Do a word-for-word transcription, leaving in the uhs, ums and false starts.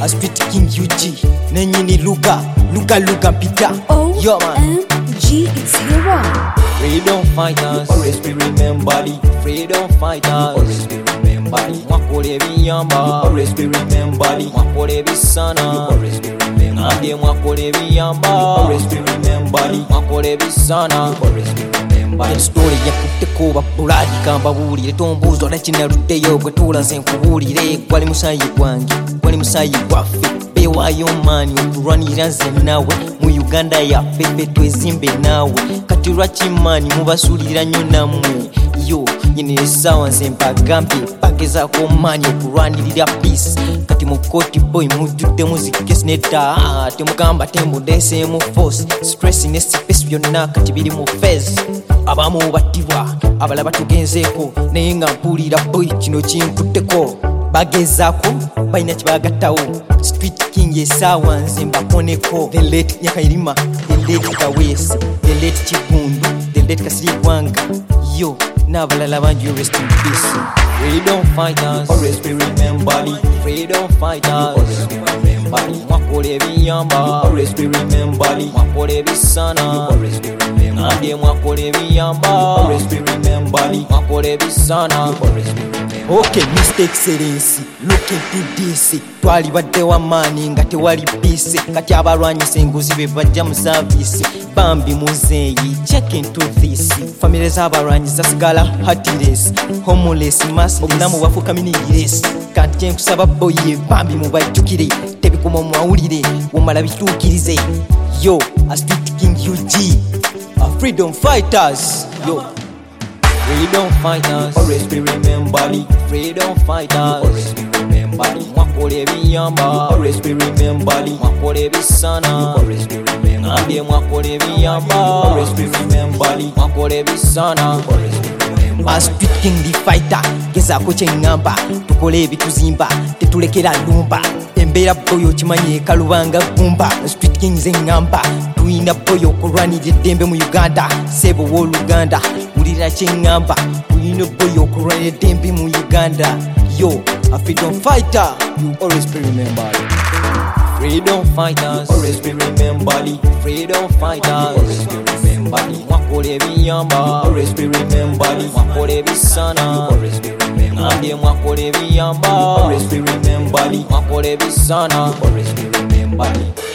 A Street King U G Nenyini Luka Luka Luka Pita O M G, it's Hero. Freedom fighters, always be remembered. Freedom fighters, always be remembered. Mwakole biyamba, always be remembered. Mwakole bisana, always be remembered. Ade mwakole biyamba, always be remembered. Mwakole bisana, always be remembered. Story yakuteko babuladi kamba bulire tombuzo nakinaluddeyo gwe tulaze nkubulire gwali musayi gwange gwali musayi gwaffe bewayo maani okulwanira nze nawe mu Uganda yaffe twezimbe nawe kati lwaki maani mubasulira nnyo nammwe yo nyine esawa nze mbagambye bagezaako maani okulwanirira peace kati mu koti boy mujjudde muzikesi nedda temugamba tembudeseemu force stress ne space byonna kati biri mu face abamu battibwa abalala batugenzeeko naye nga mpulira boy kino kinkutteko bagezaako balina kibagattawo Street King esaawa nze mbakoneko the late Nyakairima the late Kawesi the late Kigundu the late Kasiribwanga yo n'abalala bangi rest in peace. Freedom fighters always be remembered. Freedom fighters always be remembered. Mwakole biyamba always be remembered. Mwakole bisana always be remembered. Ade mwakole biyamba always be remembered. Mwakole bisana always be remembered. Okay, Mister Excellency, look into this. Twali badde wa maani nga tewali peace. Kati abalwanyisa enguzi be bajja mu service. Bambi muzeeyi, check into this. Family z'abalwanyi zasigala heartless, homeless, mass obulamu bwafuuka miniress. Kati kyenkusaba boye bambi mubajjukire tebikoma mwawulire womala bituukirize. Yo, a Street King U G, a freedom fighters. Yo, freedom fighters always be remembered. Freedom fighters always be remembered. Mwakole biyamba always be remembered. Mwakole bisana always be remembered. Ade mwakole biyamba always be remembered. Mwakole bisana always be remembered. A Street King the fighter gezaako kyeŋŋamba tukole ebituzimba tetulekera lumba embeera boyo kimanye ekalubanga gumba. Street King ze ŋŋamba tuyina boyo okulwanira eddembe mu Uganda sebo w'oluganda wulira kyeŋŋamba tuyina boyo okulwanira eddembe mu Uganda. Yo, a freedom fighter, you always be remembered. Freedom fighters always be remembered. Freedom fighters always be remembered. Mwakole biyamba always be remembered. Mwakole bisana always be remembered. Ade mwakole biyamba always be remembered. Mwakole bisana always be remembered.